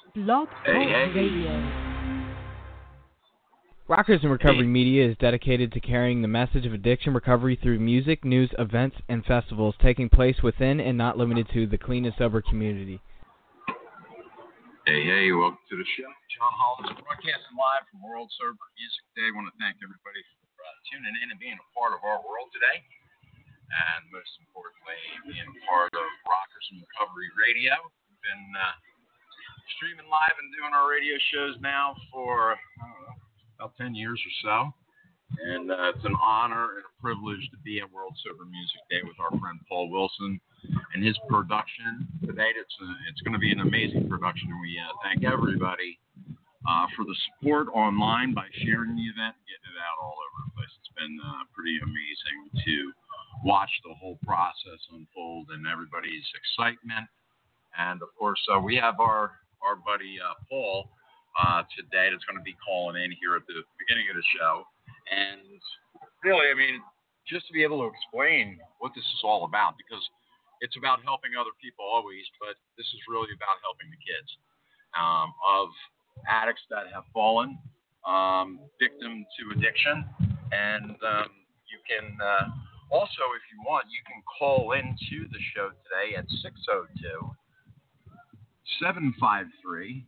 Blog Talk Radio. Rockers in Recovery Media is dedicated to carrying the message of addiction recovery through music, news, events, and festivals taking place within and not limited to the clean and sober community. Hey, welcome to the show. John Hollins broadcasting live from World Sober Music Day. I want to thank everybody for tuning in and being a part of our world today. And most importantly, being a part of Rockers in Recovery Radio. We've been streaming live and doing our radio shows now for, about 10 years or so. And it's an honor and a privilege to be at World Sober Music Day with our friend Paul Wilson and his production today. It's going to be an amazing production, and we thank everybody for the support online by sharing the event and getting it out all over the place. It's been pretty amazing to watch the whole process unfold and everybody's excitement. And, of course, we have our buddy Paul today that's going to be calling in here at the beginning of the show. And really, just to be able to explain what this is all about, because it's about helping other people always, but this is really about helping the kids of addicts that have fallen victim to addiction. And you can also, if you want, you can call into the show today at 602-753-1625.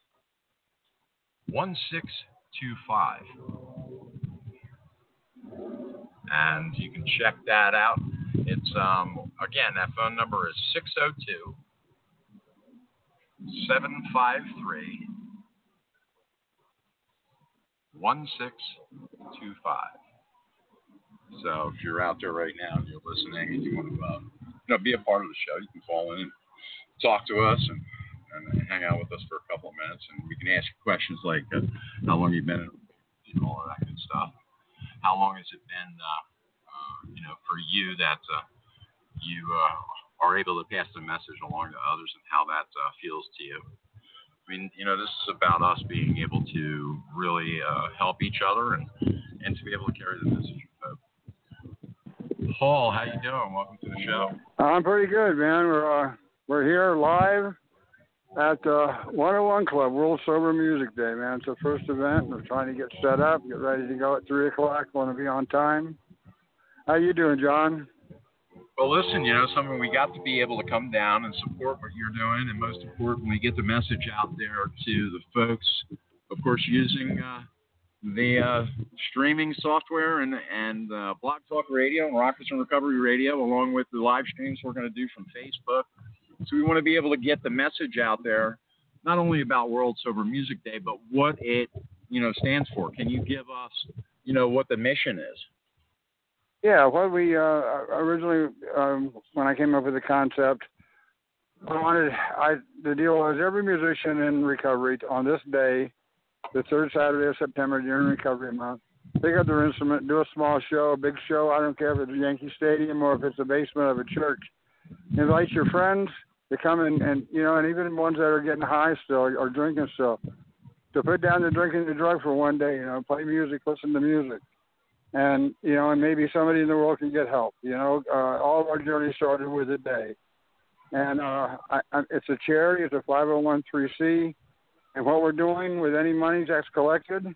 And you can check that out. It's, again, that phone number is 602-753-1625. So if you're out there right now and you're listening and you want to be a part of the show, you can call in and talk to us and hang out with us for a couple of minutes. And we can ask you questions like how long you've been in, all of that good stuff. How long has it been, for you that you are able to pass the message along to others and how that feels to you? This is about us being able to really help each other and to be able to carry the message of hope. Paul, how you doing? Welcome to the show. I'm pretty good, man. We're here live at 101 Club, World Sober Music Day, man. It's the first event. We're trying to get set up, get ready to go at 3 o'clock. Want to be on time. How you doing, John? Well, listen, something we got to be able to come down and support what you're doing, and most importantly, get the message out there to the folks, of course, using the streaming software and Blog Talk Radio and Rockers in Recovery Radio, along with the live streams we're going to do from Facebook. So we want to be able to get the message out there, not only about World Sober Music Day, but what it, stands for. Can you give us, what the mission is? Yeah, what we originally, when I came up with the concept, the deal was every musician in recovery on this day, the third Saturday of September during Recovery Month, pick up their instrument, do a small show, a big show. I don't care if it's Yankee Stadium or if it's the basement of a church. Invite your friends to come and even ones that are getting high still or drinking still, to put down the drinking the drug for one day. Play music, listen to music. And, and maybe somebody in the world can get help. All of our journey started with a day. And it's a charity. It's a 501(c)(3), and what we're doing with any money that's collected,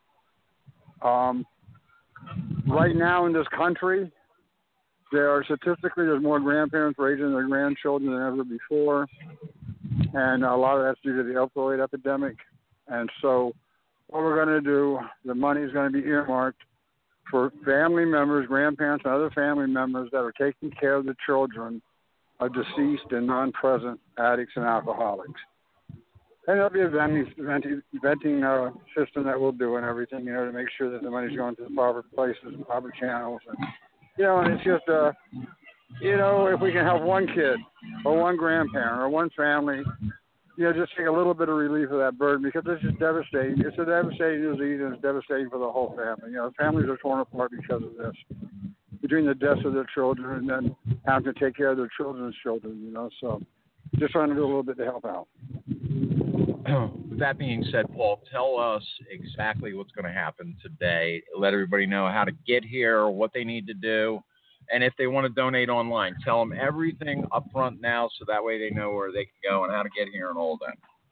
right now in this country, there's more grandparents raising their grandchildren than ever before. And a lot of that's due to the opioid epidemic. And so what we're going to do, the money is going to be earmarked for family members, grandparents, and other family members that are taking care of the children of deceased and non-present addicts and alcoholics. And there'll be a vetting system that we'll do and everything, to make sure that the money's going to the proper places and proper channels. And, and it's just, if we can help one kid or one grandparent or one family, just take a little bit of relief of that burden, because this is devastating. It's a devastating disease, and it's devastating for the whole family. Families are torn apart because of this, between the deaths of their children and then having to take care of their children's children, So just trying to do a little bit to help out. With that being said, Paul, tell us exactly what's going to happen today. Let everybody know how to get here, what they need to do, And if they want to donate online, tell them everything up front now so that way they know where they can go and how to get here and all that.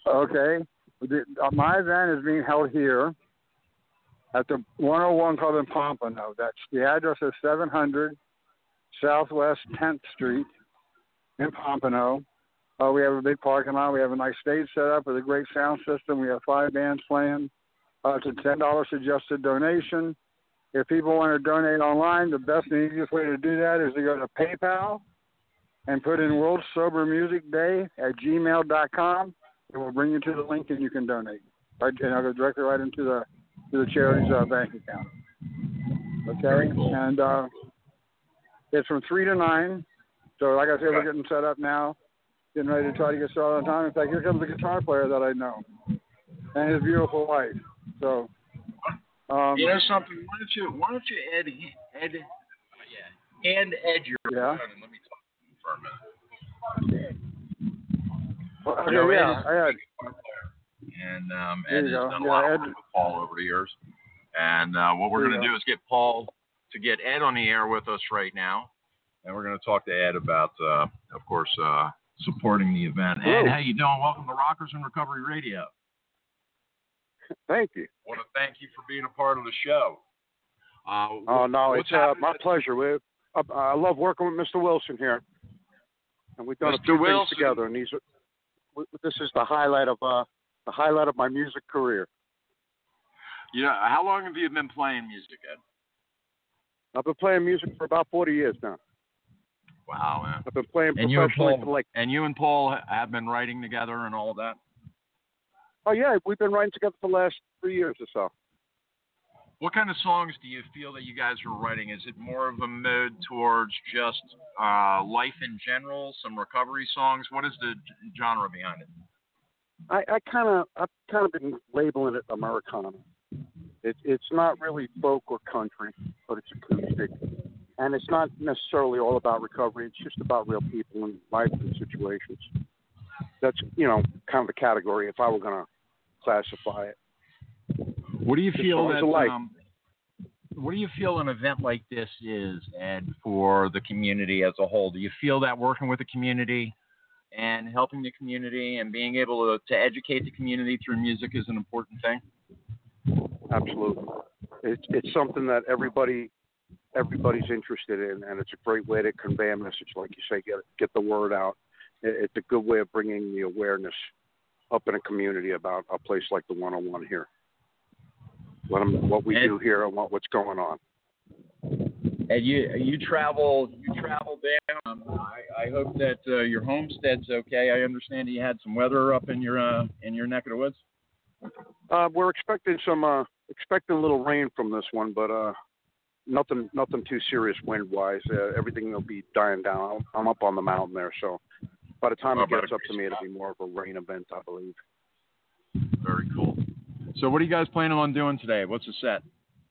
Okay. My event is being held here at the 101 Club in Pompano. The address is 700 Southwest 10th Street in Pompano. We have a big parking lot. We have a nice stage set up with a great sound system. We have 5 bands playing. It's a $10 suggested donation. If people want to donate online, the best and easiest way to do that is to go to PayPal and put in World Sober Music Day at gmail.com. It will bring you to the link and you can donate. Right, and I'll go directly right into the charity's bank account. Okay? Cool. And it's from 3 to 9. So like I said, we're getting set up now, getting ready to try to get started on time. In fact, here comes the guitar player that I know and his beautiful wife. So, you know something? Why don't you Ed your yeah. phone and let me talk to him for a minute. Well, okay, You know, yeah, I had. And There Ed you has go. done a Yeah, lot of Ed. work with Paul over the years. And what we're going to do is get Paul to get Ed on the air with us right now. And we're going to talk to Ed about, of course, supporting the event. Hello. Ed, how you doing? Welcome to Rockers in Recovery Radio. Thank you. I want to thank you for being a part of the show. Oh, no, it's my pleasure. I love working with Mr. Wilson here. And we've done a few things together, and this is the highlight of my music career. Yeah, how long have you been playing music, Ed? I've been playing music for about 40 years now. Wow, man. I've been playing And professionally for like. And you and Paul have been writing together and all of that? Oh yeah, we've been writing together for the last 3 years or so. What kind of songs do you feel that you guys are writing? Is it more of a mode towards just life in general, some recovery songs? What is the genre behind it? I've kind of been labeling it Americana. It's not really folk or country, but it's acoustic, and it's not necessarily all about recovery. It's just about real people and life and situations. That's kind of the category if I were going to classify it. What do you feel that? Alike. What do you feel an event like this is, Ed, for the community as a whole? Do you feel that working with the community and helping the community and being able to educate the community through music is an important thing? Absolutely. It's something that everybody's interested in, and it's a great way to convey a message, like you say, get the word out. It's a good way of bringing the awareness up in a community about a place like the 101 here. What we do here and what's going on. And you travel down. I hope that your homestead's okay. I understand you had some weather up in your neck of the woods. We're expecting a little rain from this one, but nothing too serious wind wise. Everything will be dying down. I'm up on the mountain there, so by the time it gets up to me, it'll be more of a rain event, I believe. Very cool. So what are you guys planning on doing today? What's the set?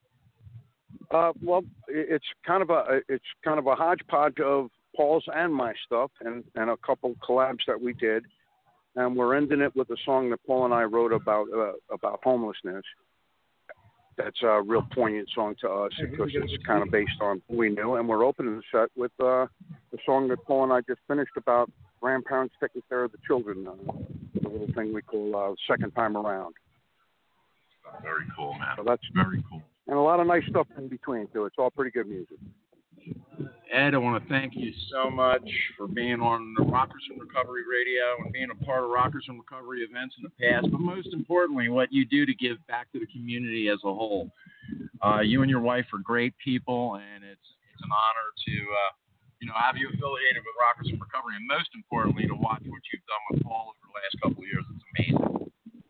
Well, it's kind of a hodgepodge of Paul's and my stuff, and a couple collabs that we did, and we're ending it with a song that Paul and I wrote about homelessness. That's a real poignant song to us because it's kind of based on who we knew, and we're opening the set with the song that Paul and I just finished about grandparents taking care of the children, the little thing we call Second Time Around. Very cool, man. So that's very cool. And a lot of nice stuff in between, too. It's all pretty good music. Ed, I want to thank you so much for being on the Rockers in Recovery Radio and being a part of Rockers in Recovery events in the past, but most importantly, what you do to give back to the community as a whole. You and your wife are great people, and it's an honor to have you affiliated with Rockers in Recovery, and most importantly, to watch what you've done with Paul over the last couple of years. It's amazing.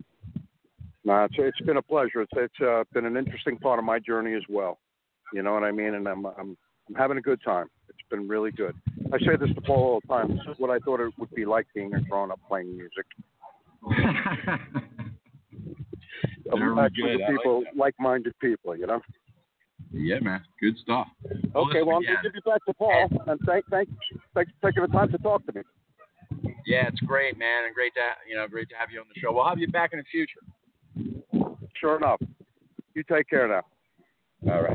No, it's been a pleasure. It's been an interesting part of my journey as well. You know what I mean? And I'm having a good time. It's been really good. I say this to Paul all the time. This is what I thought it would be like being a grown-up playing music. Actually, people, like-minded people, you know? Yeah, man. Good stuff. Okay, well, I'm going to give you back to Paul, and thanks for taking the time to talk to me. Yeah, it's great, man, and great to have you on the show. We'll have you back in the future. Sure enough. You take care now. All right.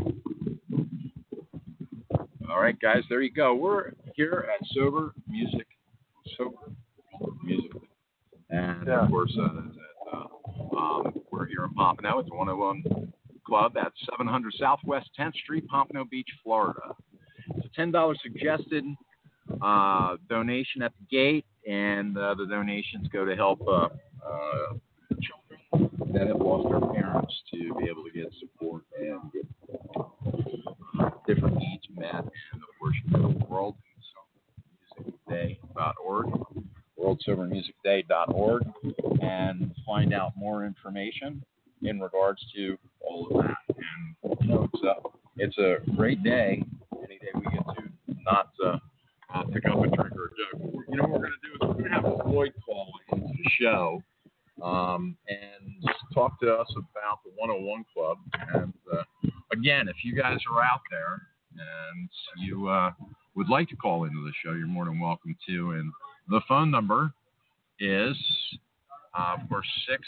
All right, guys, there you go. We're here at Sober Music. And, of course, we're here in Pompano. It's 101 Club at 700 Southwest 10th Street, Pompano Beach, Florida. It's a $10 suggested donation at the gate, and the donations go to help children that have lost their parents to be able to get support and get different needs met in the worship of the world. SoberMusicDay.org, WorldSoberMusicDay.org, and find out more information in regards to all of that. And it's a great day. Any day we get to not pick up a drink or a joke. What we're going to do is we're going to have Floyd call into the show and just talk to us about the 101 Club. And again, if you guys are out there and you would like to call into the show, you're more than welcome to. And the phone number is for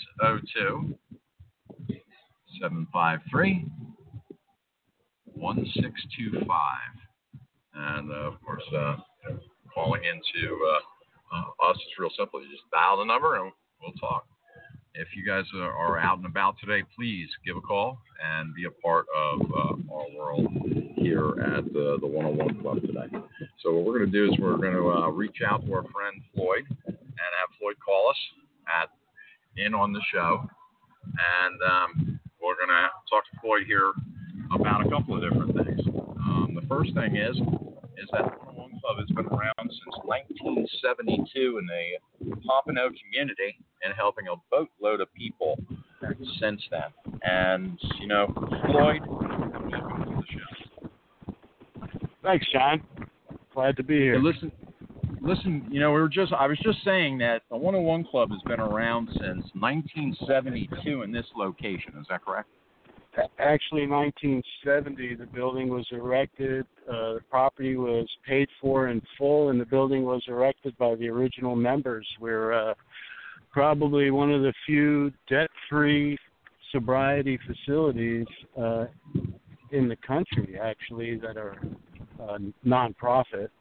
602-753-1625. And, of course, calling into us is real simple. You just dial the number and we'll talk. If you guys are out and about today, please give a call and be a part of our world here at the 101 Club today. So what we're going to do is we're going to reach out to our friend Floyd and have Floyd call us in on the show. And we're going to talk to Floyd here about a couple of different things. The first thing is that the 101 Club has been around since 1972 in the Pompano community and helping a boatload of people since then. And, Floyd, welcome to the show. Thanks, John. Glad to be here. Hey, listen. I was just saying that the 101 Club has been around since 1972 in this location. Is that correct? Actually, 1970, the building was erected. The property was paid for in full, and the building was erected by the original members. We're probably one of the few debt-free sobriety facilities in the country, actually, that are nonprofit.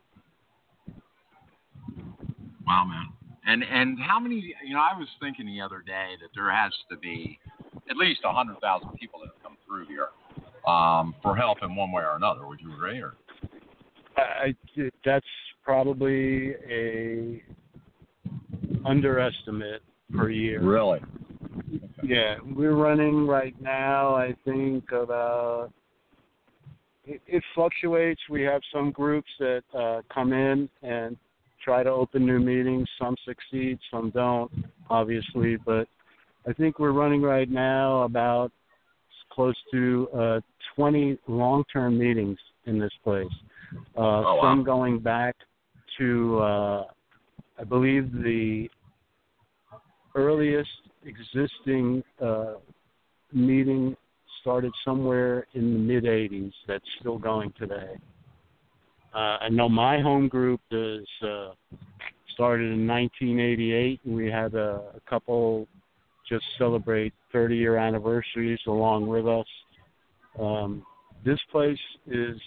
Wow, man. And how many, I was thinking the other day that there has to be at least 100,000 people that have come through here for help in one way or another. Would you agree? Or? That's probably a underestimate per year. Really? Okay. Yeah, we're running right now, I think, about, it fluctuates. We have some groups that come in and try to open new meetings. Some succeed, some don't, obviously. But I think we're running right now about close to 20 long-term meetings in this place. Some going back to, I believe, the earliest existing meeting started somewhere in the mid-'80s. That's still going today. I know my home group is started in 1988, and we had a couple just celebrate 30-year anniversaries along with us. This place is,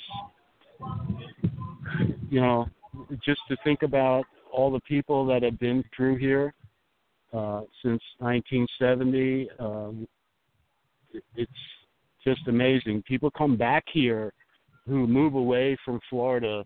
just to think about all the people that have been through here since 1970, it's just amazing. People come back here who move away from Florida,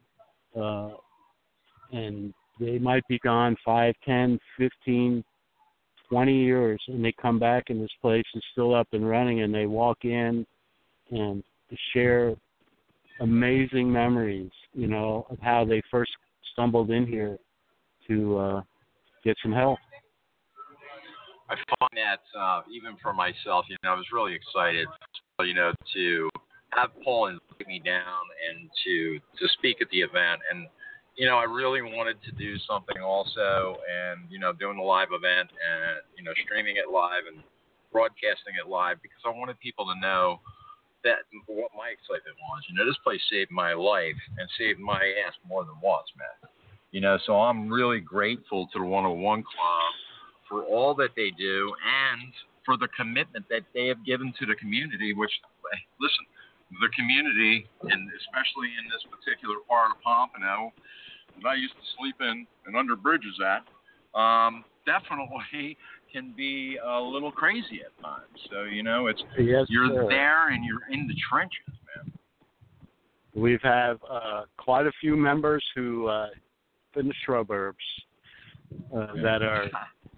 and they might be gone 5, 10, 15, 20 years, and they come back and this place is still up and running, and they walk in and share amazing memories, of how they first stumbled in here to get some help. I find that even for myself, I was really excited, to have Paul invite me down and to speak at the event. And, I really wanted to do something also and, doing a live event and, streaming it live and broadcasting it live because I wanted people to know that what my excitement was. This place saved my life and saved my ass more than once, man. So I'm really grateful to the 101 Club for all that they do and for the commitment that they have given to the community, which, listen, the community, and especially in this particular part of Pompano that I used to sleep in and under bridges at, definitely can be a little crazy at times. So, it's Yes, you're sir. there and you're in the trenches, man. We've had quite a few members who in the suburbs that are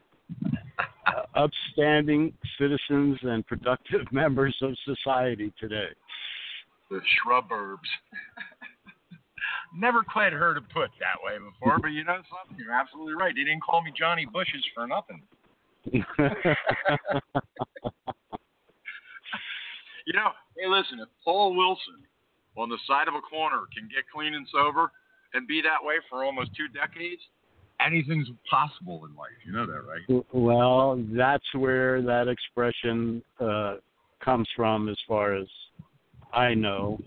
upstanding citizens and productive members of society today. The shrubberbs. Never quite heard it put that way before, but something, you're absolutely right. They didn't call me Johnny Bushes for nothing. Hey, listen, if Paul Wilson on the side of a corner can get clean and sober and be that way for almost 2 decades, anything's possible in life. You know that, right? Well, that's where that expression comes from, as far as I know.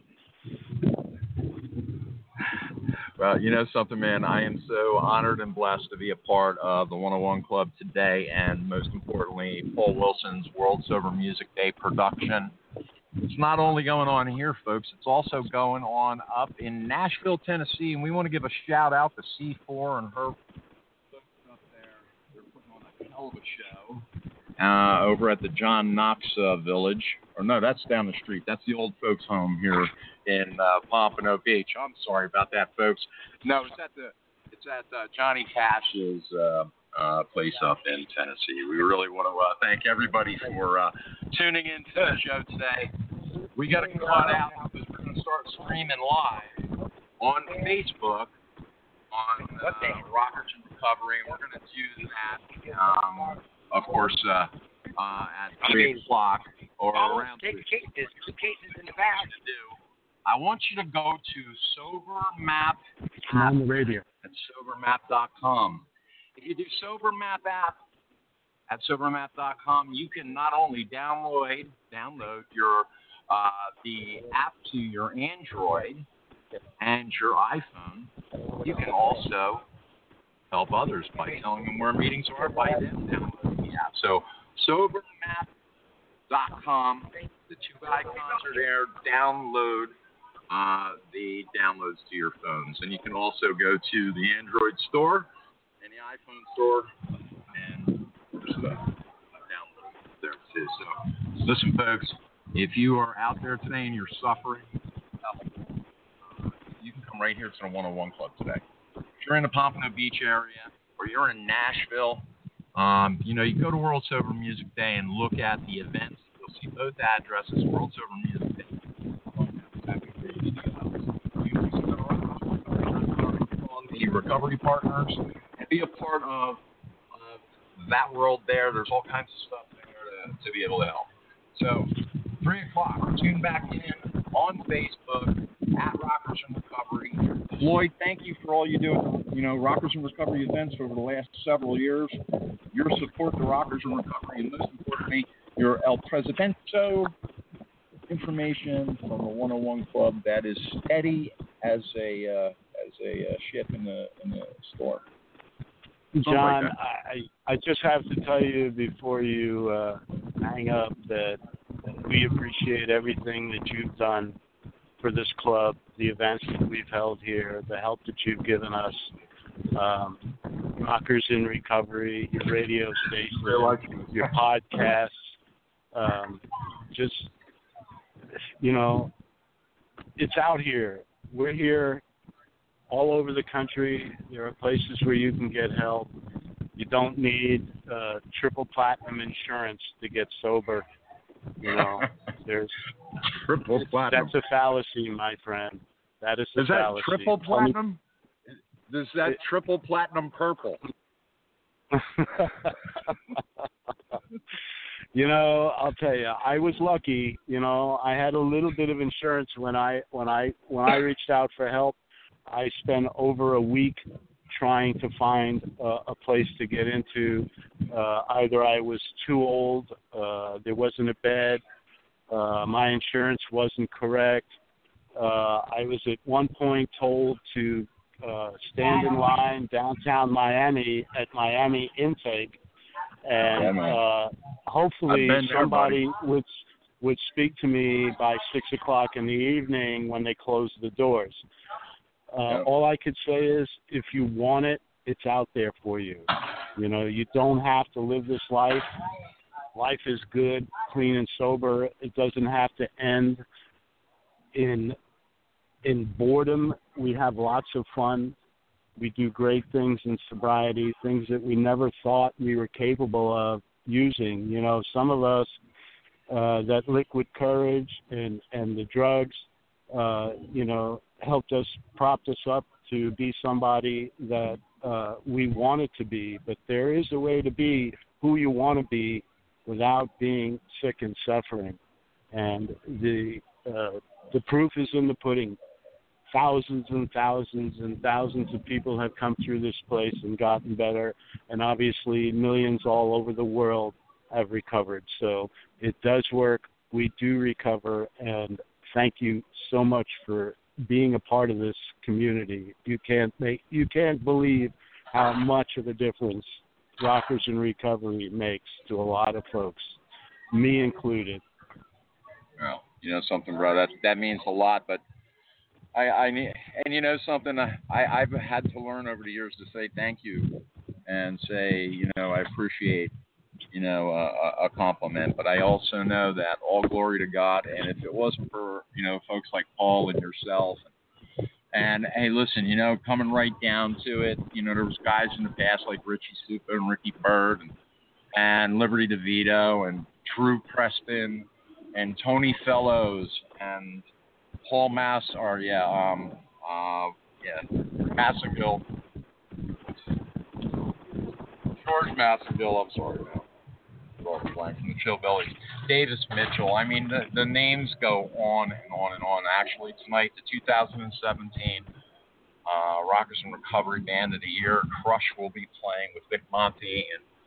Well, you know something, man? I am so honored and blessed to be a part of the 101 Club today, and most importantly, Paul Wilson's World Sober Music Day production. It's not only going on here, folks, it's also going on up in Nashville, Tennessee, and we want to give a shout-out to C4 and her folks up there. They're putting on a hell of a show over at the John Knox Village. Or no, that's down the street. That's the old folks' home here in Pompano Beach. I'm sorry about that, folks. No, it's at Johnny Cash's place up in Tennessee. We really want to thank everybody for tuning into the show today. We got to cut out because we're going to start streaming live on Facebook on Rockers in Recovery. We're going to do that, of course, at 3 o'clock or around 3. There's 2 cases in the back. I want you to go to SoberMap On the radio. at SoberMap.com. If you do SoberMap app at SoberMap.com, you can not only download your the app to your Android and your iPhone. You can also help others by telling them where meetings are by them downloading the app. So SoberMap.com, the 2 icons are there. Download the downloads to your phones. And you can also go to the Android store and the iPhone store and download there too. So listen, folks, if you are out there today and you're suffering, you can come right here to the 101 Club today. If you're in the Pompano Beach area or you're in Nashville, you go to World Sober Music Day and look at the events. You'll see both addresses, World Sober Music Day. On the recovery partners and be a part of that world there. There's all kinds of stuff there to be able to help. So 3 o'clock, tune back in on Facebook at Rockers in Recovery. Floyd, thank you for all you do at Rockers in Recovery events over the last several years. Your support to Rockers in Recovery, and most importantly, your El Presidento information from the 101 Club that is steady as a ship in the store. John, I just have to tell you before you hang up that we appreciate everything that you've done for this club, the events that we've held here, the help that you've given us, Rockers in Recovery, your radio station, your podcasts, it's out here. We're here all over the country. There are places where you can get help. You don't need triple platinum insurance to get sober. There's triple platinum. That's a fallacy, my friend. That is a fallacy. Is that triple platinum? Is that triple platinum purple? I'll tell you, I was lucky. I had a little bit of insurance when I reached out for help. I spent over a week trying to find a place to get into. Either I was too old, there wasn't a bed, my insurance wasn't correct. I was at one point told to stand in line downtown Miami at Miami Intake, and hopefully somebody would speak to me by 6 o'clock in the evening when they closed the doors. All I could say is, if you want it, it's out there for you. You know, you don't have to live this life. Life is good, clean and sober. It doesn't have to end in boredom. We have lots of fun. We do great things in sobriety, things that we never thought we were capable of using. You know, some of us, that liquid courage and the drugs, you know, helped us, propped us up to be somebody that we wanted to be. But there is a way to be who you want to be without being sick and suffering. And the proof is in the pudding. Thousands and thousands and thousands of people have come through this place and gotten better. And obviously millions all over the world have recovered. So it does work. We do recover. And thank you so much for being a part of this community. You can't believe how much of a difference Rockers in Recovery makes to a lot of folks, me included. Well, you know something, bro, that means a lot, but I need, and you know something, I've had to learn over the years to say thank you and say, you know, I appreciate, you know, a compliment, but I also know that all glory to God, and if it wasn't for, you know, folks like Paul and yourself, and hey, listen, you know, coming right down to it, you know, there was guys in the past like Richie Supa and Ricky Byrd and Liberty DeVito and Drew Preston and Tony Fellows and Paul Massagill, George Massagill, I'm sorry, man. Blank from the Chillbillies, Davis Mitchell. I mean, the names go on and on and on. Actually, tonight, the 2017 Rockers in Recovery Band of the Year, Crush will be playing with Vic Monty,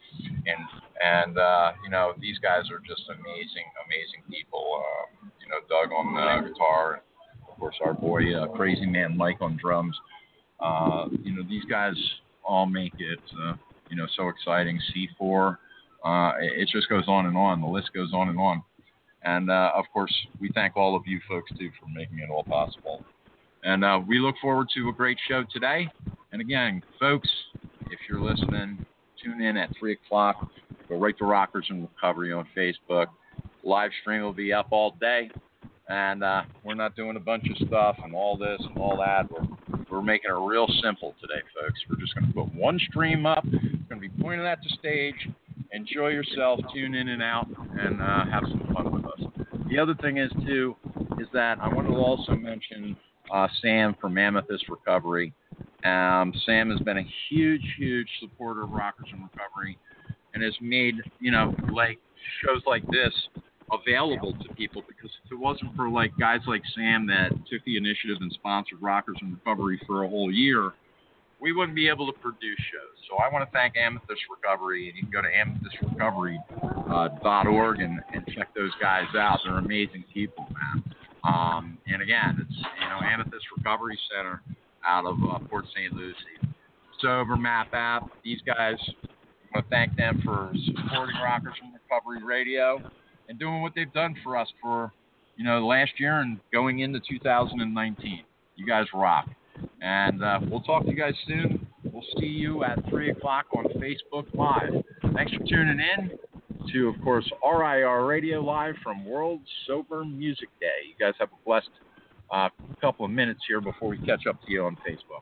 and you know, these guys are just amazing people. You know, Doug on guitar, and of course our boy Crazy Man Mike on drums. You know, these guys all make it you know, so exciting. C4. It just goes on and on. The list goes on and on. And, of course, we thank all of you folks, too, for making it all possible. And we look forward to a great show today. And, again, folks, if you're listening, tune in at 3 o'clock. Go right to Rockers in Recovery on Facebook. Live stream will be up all day. And we're not doing a bunch of stuff and all this and all that. We're making it real simple today, folks. We're just going to put one stream up. It's going to be pointed at the stage. Enjoy yourself, tune in and out, and have some fun with us. The other thing is, too, is that I wanted to also mention Sam from Amethyst Recovery. Sam has been a huge supporter of Rockers in Recovery and has made, you know, like shows like this available to people, because if it wasn't for like guys like Sam that took the initiative and sponsored Rockers in Recovery for a whole year, we wouldn't be able to produce shows. So I want to thank Amethyst Recovery, and you can go to amethystrecovery.org and check those guys out. They're amazing people, man. And again, it's, you know, Amethyst Recovery Center out of Port St. Lucie. Sober Map app. These guys, I want to thank them for supporting Rockers in Recovery Radio and doing what they've done for us for, you know, last year and going into 2019. You guys rock. And we'll talk to you guys soon. We'll see you at 3 o'clock on Facebook Live. Thanks for tuning in to, of course, RIR Radio Live from World Sober Music Day. You guys have a blessed couple of minutes here before we catch up to you on Facebook.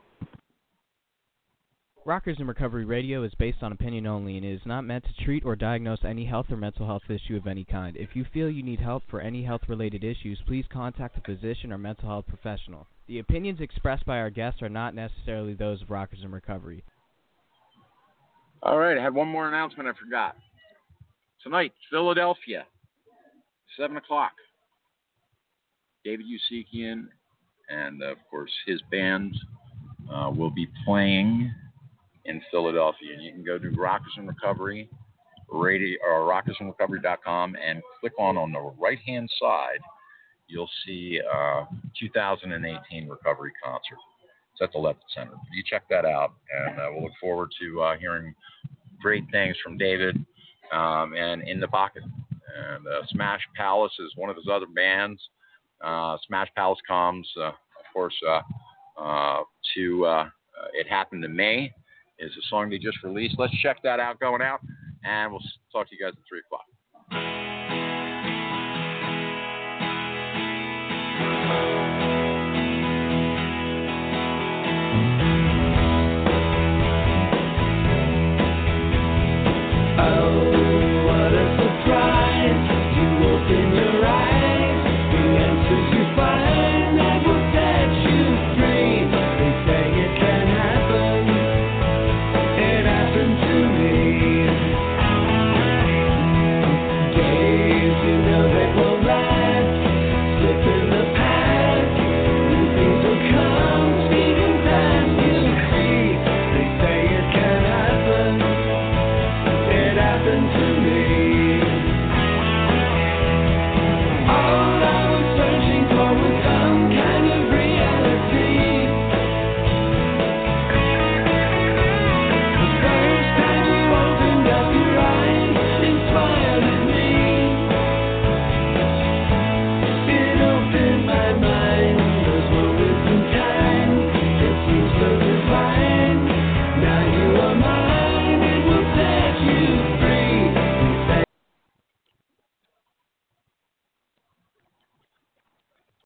Rockers in Recovery Radio is based on opinion only and is not meant to treat or diagnose any health or mental health issue of any kind. If you feel you need help for any health-related issues, please contact a physician or mental health professional. The opinions expressed by our guests are not necessarily those of Rockers in Recovery. All right, I had one more announcement I forgot. Tonight, Philadelphia, 7 o'clock. David Usikian and, of course, his band will be playing in Philadelphia. And you can go to Rockers in Recovery Radio or rockersinrecovery.com and click on the right-hand side. You'll see 2018 Recovery Concert. It's at the Levitt Center. You check that out, and we'll look forward to hearing great things from David and In the Pocket. And Smash Palace is one of his other bands. Smash Palace comes, of course, to It Happened to May. is a song they just released. Let's check that out going out, and we'll talk to you guys at 3 o'clock.